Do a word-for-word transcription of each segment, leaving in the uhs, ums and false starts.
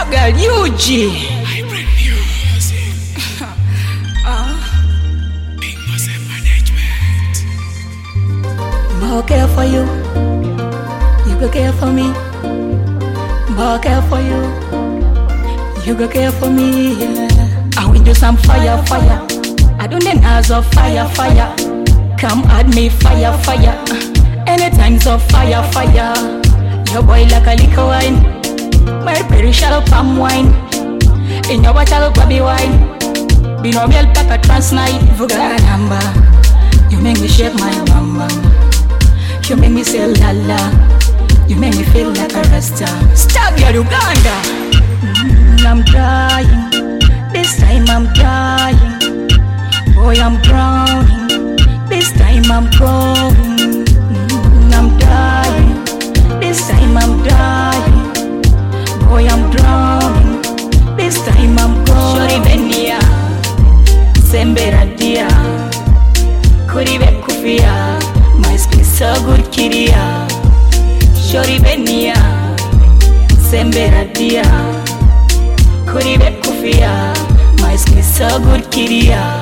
Stop girl, U G. Hybrid music. uh. Big Muscle Management. More care for you. You go care for me. More care for you. You go care for me. Yeah. I will do some fire, fire. I don't need hours of fire, fire. Come at me, fire, fire. Anytime so fire, fire. Your boy like a liquor wine. My pretty shallow palm wine. In your bottle baby wine. Binomial pepper trans night. Vuga number. You make me shake my mama. You make me say la la. You make me feel like a rasta. Stop your Uganda. Mm, I'm dying. This time I'm dying. Boy, I'm drowning. This time I'm going. Mm, I'm dying. This time I'm dying. Boy, I'm drowning. This time I'm going. Shori benia, sembera dia, kuribe kufia. My skin so good, kiria. Shori benia, sembera dia, kuribe kufia. My skin so good, kiria.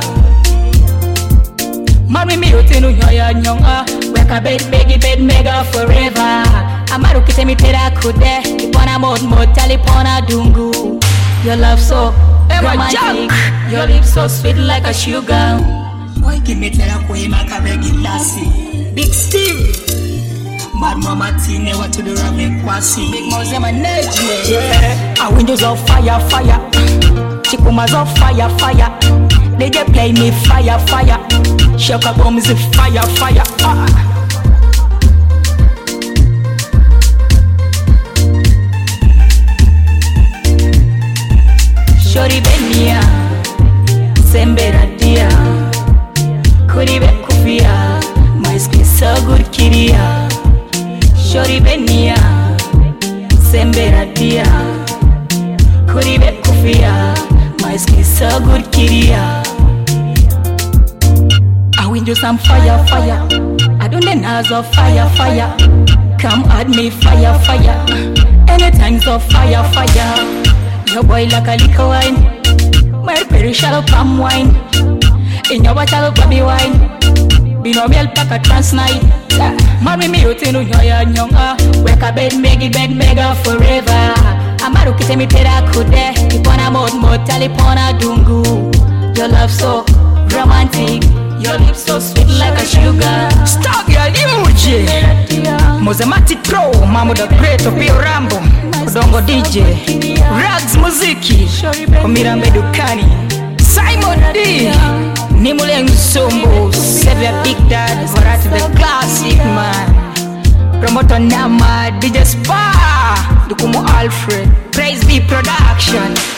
Marry me utinu nyoya nyonga. Weka bed begi bed mega forever. Amaru kitemi tera kude. Ipona mod mod talipona dungu. Your love so romantic. Your lips so sweet like a sugar. Why give me tera kwe makabegi lasi. Big Steve. Mad mama tine what to do ramen kwasi. Big Muscle Management. Yeah. Our windows of fire fire. Chikumas of fire fire. They just play me fire fire. Shoka bombs of fire fire. Ah. Shori benia, sembera dia, kuribe kufia. My skin so good, kiria. Shori benia, sembera dia, kuribe kufia. My skin so good, kiria. I will do some fire, fire. I don't need hours of fire, fire. Come at me, fire, fire. Anytime so fire, fire. Your boy like a liquor wine. My pretty shallow palm wine. In your bottle baby wine. Binomial pepper trans night. Marry me utinu nyoya nyonga. Weka bed megi bed mega forever. Amaru kitemi tera kude. Ipona mod mod talipona dungu. Your love so romantic. Your lips so sweet like a sugar. Stop your U G. Mozematic Pro, Mamo the Great, Opio Rambo, Udongo D J, Rags Muziki, Omirambe Dukani, Simon D, Nimule Nsombo, Sevia Big Dad, Varati the Classic Man, Promoter Nama, D J Spa, Dukumo Alfred, Praise Be Production.